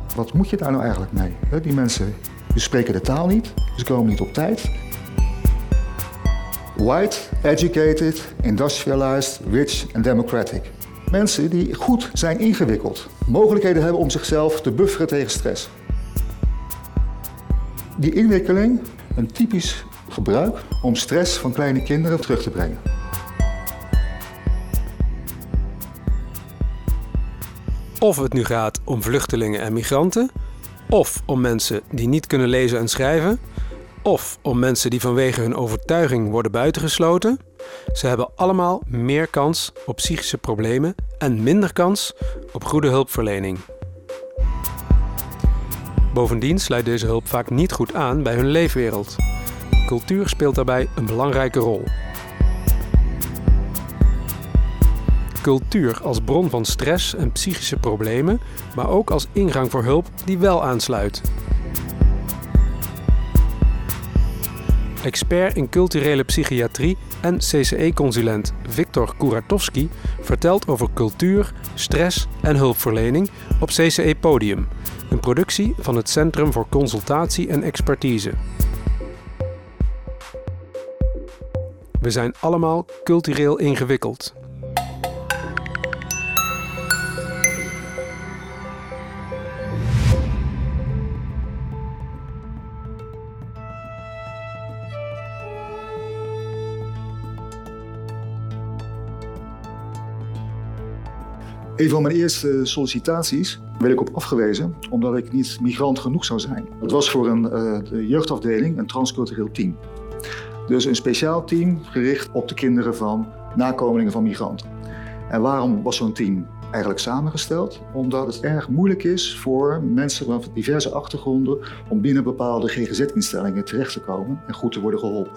Wat moet je daar nou eigenlijk mee? Die mensen spreken de taal niet, ze komen niet op tijd. White, educated, industrialized, rich and democratic. Mensen die goed zijn ingewikkeld. Mogelijkheden hebben om zichzelf te bufferen tegen stress. Die inwikkeling, een typisch gebruik om stress van kleine kinderen terug te brengen. Of het nu gaat om vluchtelingen en migranten, of om mensen die niet kunnen lezen en schrijven, of om mensen die vanwege hun overtuiging worden buitengesloten. Ze hebben allemaal meer kans op psychische problemen en minder kans op goede hulpverlening. Bovendien sluit deze hulp vaak niet goed aan bij hun leefwereld. Cultuur speelt daarbij een belangrijke rol. Cultuur als bron van stress en psychische problemen, maar ook als ingang voor hulp die wel aansluit. Expert in culturele psychiatrie en CCE-consulent Viktor Kuratowski vertelt over cultuur, stress en hulpverlening op CCE Podium, een productie van het Centrum voor Consultatie en Expertise. We zijn allemaal cultureel ingewikkeld. Een van mijn eerste sollicitaties werd ik op afgewezen omdat ik niet migrant genoeg zou zijn. Het was voor de jeugdafdeling een transcultureel team. Dus een speciaal team gericht op de kinderen van nakomelingen van migranten. En waarom was zo'n team eigenlijk samengesteld? Omdat het erg moeilijk is voor mensen van diverse achtergronden om binnen bepaalde GGZ-instellingen terecht te komen en goed te worden geholpen.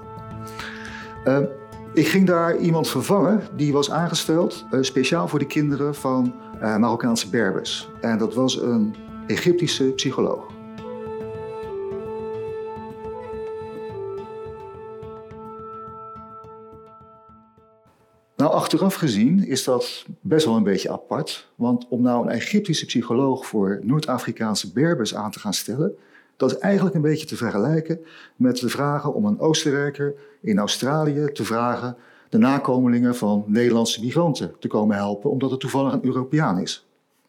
Ik ging daar iemand vervangen die was aangesteld speciaal voor de kinderen van Marokkaanse Berbers. En dat was een Egyptische psycholoog. Nou, achteraf gezien is dat best wel een beetje apart. Want om nou een Egyptische psycholoog voor Noord-Afrikaanse Berbers aan te gaan stellen, dat is eigenlijk een beetje te vergelijken met de vragen om een Oostenrijker in Australië te vragen de nakomelingen van Nederlandse migranten te komen helpen, omdat het toevallig een Europeaan is.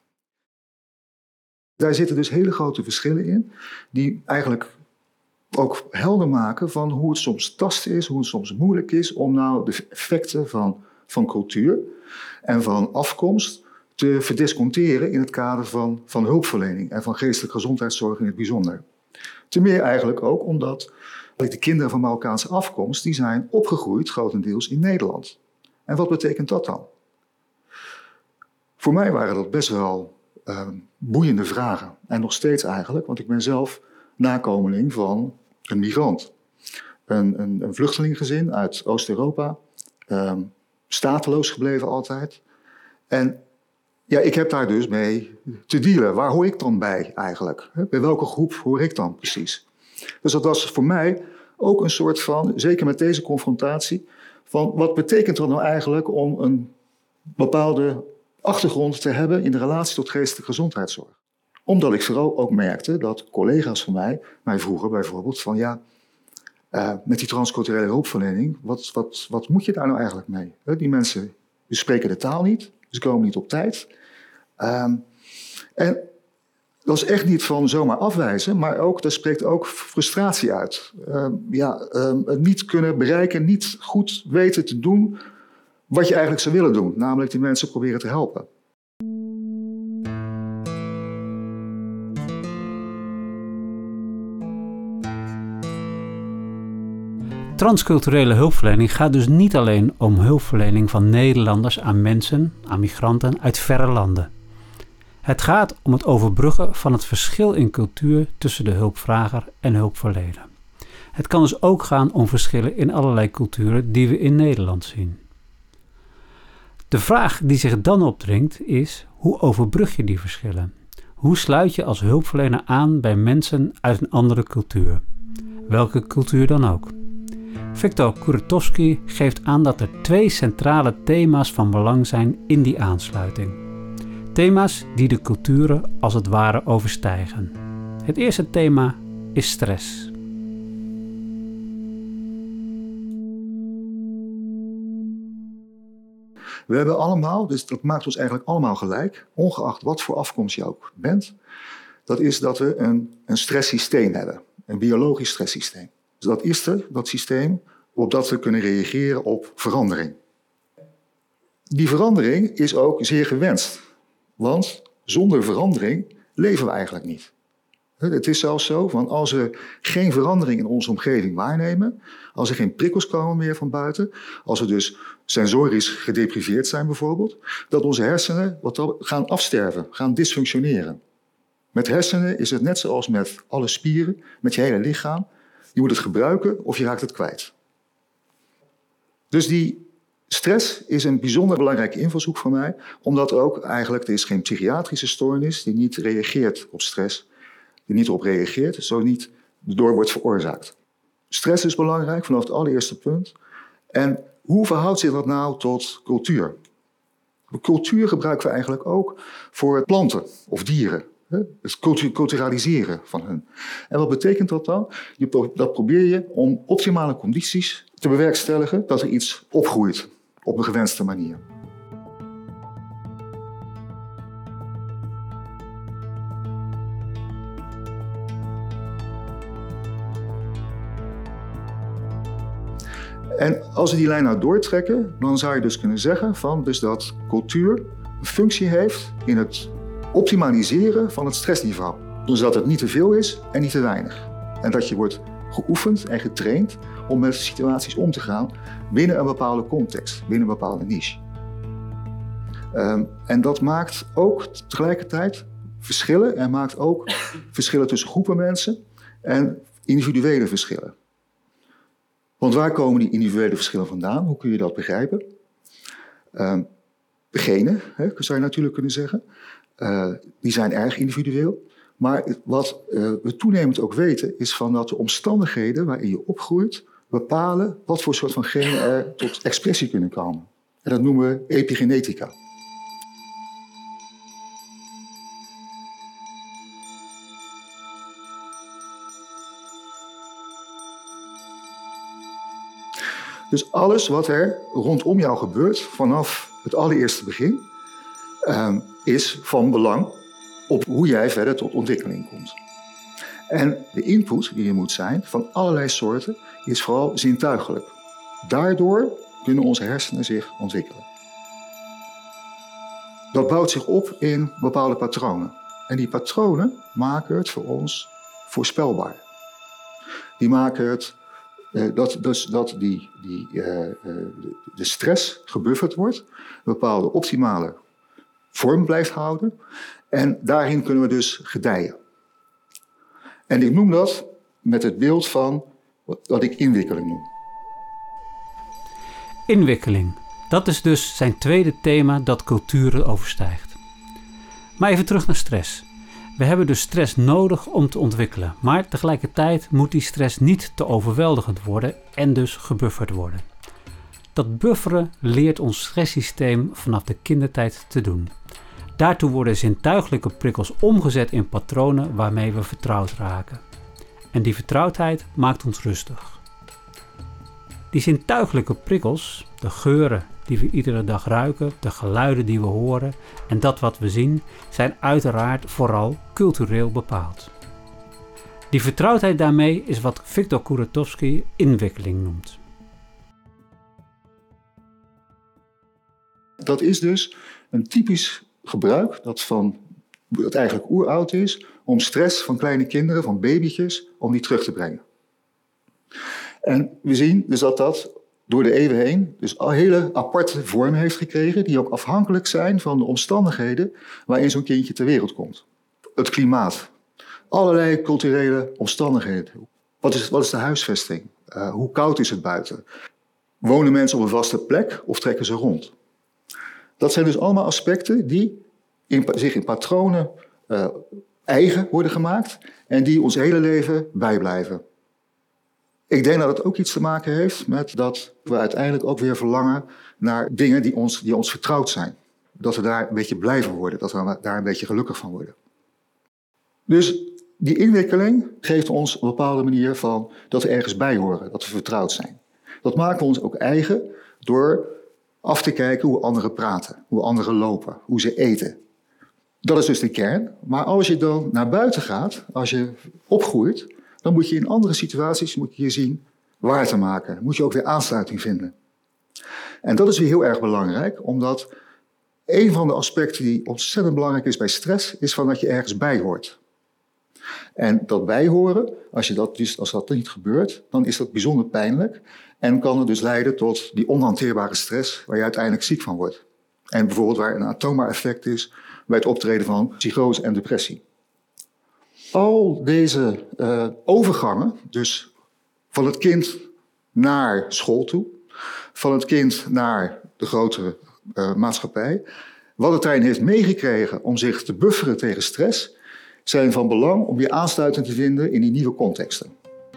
Daar zitten dus hele grote verschillen in, die eigenlijk ook helder maken van hoe het soms tasten is, hoe het soms moeilijk is om nou de effecten van cultuur en van afkomst te verdisconteren in het kader van hulpverlening en van geestelijke gezondheidszorg in het bijzonder. Ten meer eigenlijk ook omdat de kinderen van Marokkaanse afkomst die zijn opgegroeid grotendeels in Nederland. En wat betekent dat dan? Voor mij waren dat best wel boeiende vragen. En nog steeds eigenlijk, want ik ben zelf nakomeling van een migrant. Een vluchtelingengezin uit Oost-Europa, stateloos gebleven altijd. En ja, ik heb daar dus mee te dealen. Waar hoor ik dan bij eigenlijk? Bij welke groep hoor ik dan precies? Dus dat was voor mij ook een soort van, zeker met deze confrontatie, van wat betekent dat nou eigenlijk om een bepaalde achtergrond te hebben in de relatie tot geestelijke gezondheidszorg? Omdat ik vooral ook merkte dat collega's van mij vroegen bijvoorbeeld van ja, met die transculturele hulpverlening, wat moet je daar nou eigenlijk mee? Die mensen spreken de taal niet, ze komen niet op tijd. En dat is echt niet van zomaar afwijzen, maar ook, dat spreekt ook frustratie uit. Het niet kunnen bereiken, niet goed weten te doen wat je eigenlijk zou willen doen. Namelijk die mensen proberen te helpen. Transculturele hulpverlening gaat dus niet alleen om hulpverlening van Nederlanders aan mensen, aan migranten uit verre landen. Het gaat om het overbruggen van het verschil in cultuur tussen de hulpvrager en hulpverlener. Het kan dus ook gaan om verschillen in allerlei culturen die we in Nederland zien. De vraag die zich dan opdringt is, hoe overbrug je die verschillen? Hoe sluit je als hulpverlener aan bij mensen uit een andere cultuur? Welke cultuur dan ook? Viktor Kuratowski geeft aan dat er 2 centrale thema's van belang zijn in die aansluiting. Thema's die de culturen als het ware overstijgen. Het eerste thema is stress. We hebben allemaal, dus dat maakt ons eigenlijk allemaal gelijk, ongeacht wat voor afkomst je ook bent, dat is dat we een stresssysteem hebben, een biologisch stresssysteem. Dus dat is dat systeem opdat we kunnen reageren op verandering. Die verandering is ook zeer gewenst, want zonder verandering leven we eigenlijk niet. Het is zelfs zo, van als we geen verandering in onze omgeving waarnemen, als er geen prikkels komen meer van buiten, als we dus sensorisch gedepriveerd zijn bijvoorbeeld, dat onze hersenen gaan afsterven, gaan dysfunctioneren. Met hersenen is het net zoals met alle spieren, met je hele lichaam. Je moet het gebruiken of je raakt het kwijt. Dus die stress is een bijzonder belangrijke invalshoek voor mij, omdat er is geen psychiatrische stoornis die niet reageert op stress, die niet op reageert, zo niet door wordt veroorzaakt. Stress is belangrijk vanaf het allereerste punt. En hoe verhoudt zich dat nou tot cultuur? Cultuur gebruiken we eigenlijk ook voor planten of dieren. Het culturaliseren van hun. En wat betekent dat dan? Dat probeer je om optimale condities te bewerkstelligen dat er iets opgroeit op een gewenste manier. En als we die lijn nou doortrekken, dan zou je dus kunnen zeggen dat cultuur een functie heeft in het optimaliseren van het stressniveau. Dus dat het niet te veel is en niet te weinig. En dat je wordt geoefend en getraind om met situaties om te gaan binnen een bepaalde context, binnen een bepaalde niche. En dat maakt ook tegelijkertijd verschillen en maakt ook verschillen tussen groepen mensen en individuele verschillen. Want waar komen die individuele verschillen vandaan? Hoe kun je dat begrijpen? De genen, zou je natuurlijk kunnen zeggen. Die zijn erg individueel. Maar wat we toenemend ook weten, is dat de omstandigheden waarin je opgroeit bepalen wat voor soort van genen er tot expressie kunnen komen. En dat noemen we epigenetica. Dus alles wat er rondom jou gebeurt vanaf het allereerste begin, is van belang op hoe jij verder tot ontwikkeling komt. En de input die er moet zijn van allerlei soorten is vooral zintuigelijk. Daardoor kunnen onze hersenen zich ontwikkelen. Dat bouwt zich op in bepaalde patronen. En die patronen maken het voor ons voorspelbaar. Die maken het dat de stress gebufferd wordt, een bepaalde optimale vorm blijft houden. En daarin kunnen we dus gedijen. En ik noem dat met het beeld van wat ik inwikkeling noem. Inwikkeling. Dat is dus zijn tweede thema dat culturen overstijgt. Maar even terug naar stress. We hebben dus stress nodig om te ontwikkelen, maar tegelijkertijd moet die stress niet te overweldigend worden en dus gebufferd worden. Dat bufferen leert ons stresssysteem vanaf de kindertijd te doen. Daartoe worden zintuiglijke prikkels omgezet in patronen waarmee we vertrouwd raken. En die vertrouwdheid maakt ons rustig. Die zintuiglijke prikkels, de geuren die we iedere dag ruiken, de geluiden die we horen en dat wat we zien, zijn uiteraard vooral cultureel bepaald. Die vertrouwdheid daarmee is wat Victor Kuratowski inwikkeling noemt. Dat is dus een typisch gebruik dat eigenlijk oeroud is om stress van kleine kinderen, van babytjes, om die terug te brengen. En we zien dus dat door de eeuwen heen dus een hele aparte vorm heeft gekregen, die ook afhankelijk zijn van de omstandigheden waarin zo'n kindje ter wereld komt. Het klimaat, allerlei culturele omstandigheden. Wat is de huisvesting? Hoe koud is het buiten? Wonen mensen op een vaste plek of trekken ze rond? Dat zijn dus allemaal aspecten die zich in patronen eigen worden gemaakt en die ons hele leven bijblijven. Ik denk dat het ook iets te maken heeft met dat we uiteindelijk ook weer verlangen naar dingen die ons vertrouwd zijn. dat we daar een beetje blij van worden. Dat we daar een beetje gelukkig van worden. Dus die inwikkeling geeft ons een bepaalde manier van dat we ergens bij horen. Dat we vertrouwd zijn. Dat maken we ons ook eigen door af te kijken hoe anderen praten. Hoe anderen lopen. Hoe ze eten. Dat is dus de kern. Maar als je dan naar buiten gaat, als je opgroeit, dan moet je in andere situaties je zien waar te maken. Dan moet je ook weer aansluiting vinden. En dat is weer heel erg belangrijk, omdat een van de aspecten die ontzettend belangrijk is bij stress, is van dat je ergens bij hoort. En dat bijhoren, als dat niet gebeurt, dan is dat bijzonder pijnlijk. En kan het dus leiden tot die onhanteerbare stress waar je uiteindelijk ziek van wordt. En bijvoorbeeld waar een aantoonbaar effect is bij het optreden van psychose en depressie. Al deze overgangen, dus van het kind naar school toe, van het kind naar de grotere maatschappij, wat het daarin heeft meegekregen om zich te bufferen tegen stress, zijn van belang om weer aansluiting te vinden in die nieuwe contexten.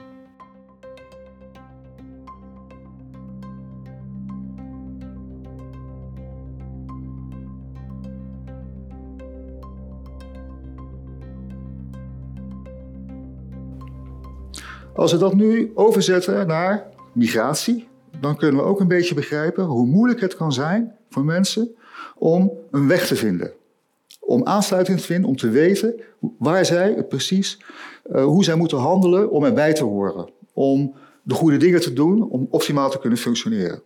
Als we dat nu overzetten naar migratie, dan kunnen we ook een beetje begrijpen hoe moeilijk het kan zijn voor mensen om een weg te vinden. Om aansluiting te vinden, om te weten waar zij het precies, hoe zij moeten handelen om erbij te horen. Om de goede dingen te doen, om optimaal te kunnen functioneren.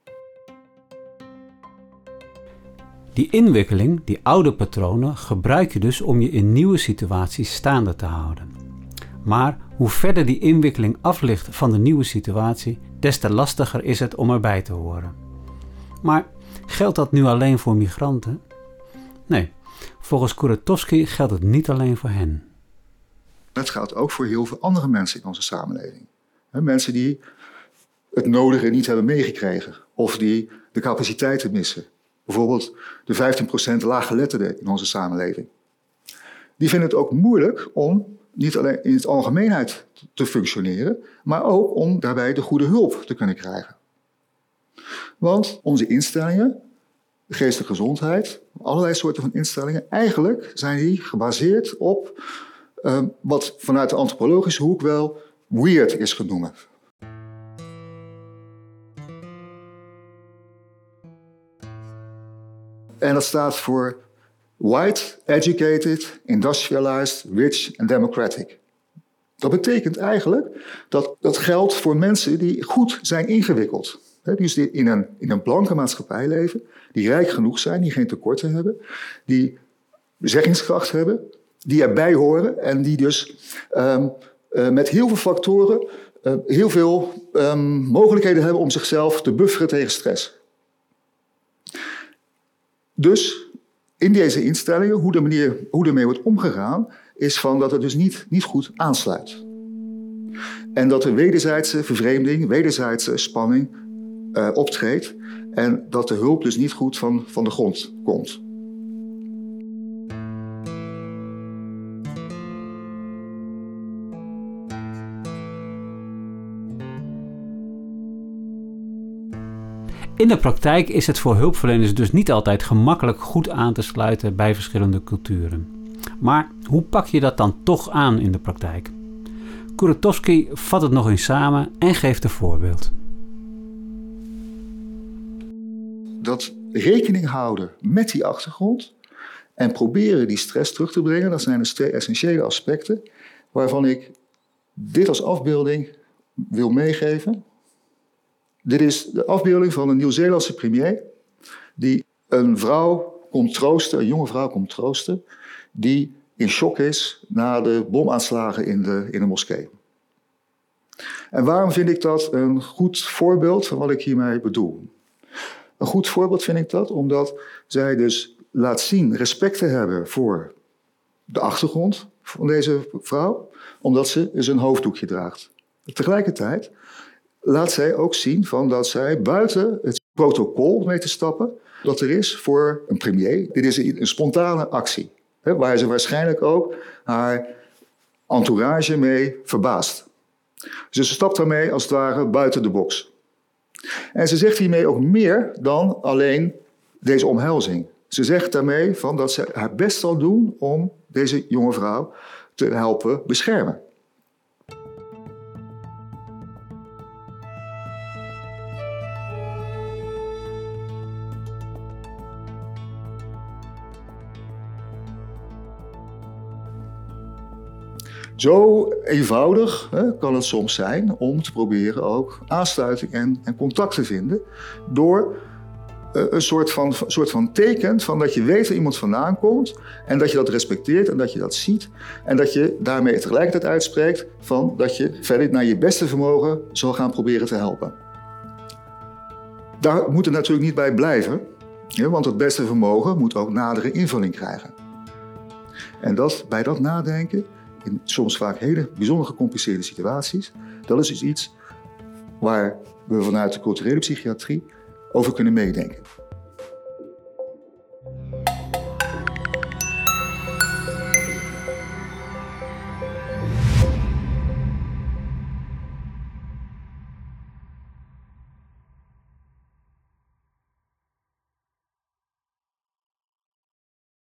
Die inwikkeling, die oude patronen, gebruik je dus om je in nieuwe situaties staande te houden. Maar hoe verder die inwikkeling af ligt van de nieuwe situatie, des te lastiger is het om erbij te horen. Maar geldt dat nu alleen voor migranten? Nee, volgens Kuratowski geldt het niet alleen voor hen. Het geldt ook voor heel veel andere mensen in onze samenleving. Mensen die het nodige niet hebben meegekregen of die de capaciteiten missen. Bijvoorbeeld de 15% laaggeletterden in onze samenleving. Die vinden het ook moeilijk om niet alleen in het algemeenheid te functioneren, maar ook om daarbij de goede hulp te kunnen krijgen. Want onze instellingen, de geestelijke gezondheid, allerlei soorten van instellingen, eigenlijk zijn die gebaseerd op wat vanuit de antropologische hoek wel weird is genoemd. En dat staat voor white, educated, industrialized, rich and democratic. Dat betekent eigenlijk dat geldt voor mensen die goed zijn ingewikkeld. Dus die in een blanke maatschappij leven, die rijk genoeg zijn, die geen tekorten hebben, die zeggingskracht hebben, die erbij horen en die dus met heel veel factoren heel veel mogelijkheden hebben om zichzelf te bufferen tegen stress. Dus in deze instellingen, hoe ermee wordt omgegaan, is van dat het dus niet goed aansluit. En dat er wederzijdse vervreemding, wederzijdse spanning optreedt. En dat de hulp dus niet goed van de grond komt. In de praktijk is het voor hulpverleners dus niet altijd gemakkelijk goed aan te sluiten bij verschillende culturen. Maar hoe pak je dat dan toch aan in de praktijk? Kuratowski vat het nog eens samen en geeft een voorbeeld. Dat rekening houden met die achtergrond en proberen die stress terug te brengen, dat zijn dus 2 essentiële aspecten waarvan ik dit als afbeelding wil meegeven. Dit is de afbeelding van een Nieuw-Zeelandse premier die een vrouw komt troosten, een jonge vrouw komt troosten, die in shock is na de bomaanslagen in de moskee. En waarom vind ik dat een goed voorbeeld van wat ik hiermee bedoel? Een goed voorbeeld vind ik dat omdat zij dus laat zien respect te hebben voor de achtergrond van deze vrouw, omdat ze dus een hoofddoekje draagt. Tegelijkertijd laat zij ook zien van dat zij buiten het protocol mee te stappen dat er is voor een premier. Dit is een spontane actie, waar ze waarschijnlijk ook haar entourage mee verbaast. Dus ze stapt daarmee als het ware buiten de box. En ze zegt hiermee ook meer dan alleen deze omhelzing. Ze zegt daarmee dat ze haar best zal doen om deze jonge vrouw te helpen beschermen. Zo eenvoudig kan het soms zijn om te proberen ook aansluiting en contact te vinden door een soort van teken van dat je weet waar iemand vandaan komt en dat je dat respecteert en dat je dat ziet en dat je daarmee tegelijkertijd uitspreekt van dat je verder naar je beste vermogen zal gaan proberen te helpen. Daar moet het natuurlijk niet bij blijven, want het beste vermogen moet ook nadere invulling krijgen. En bij dat nadenken, in soms vaak hele bijzonder gecompliceerde situaties, dat is dus iets waar we vanuit de culturele psychiatrie over kunnen meedenken.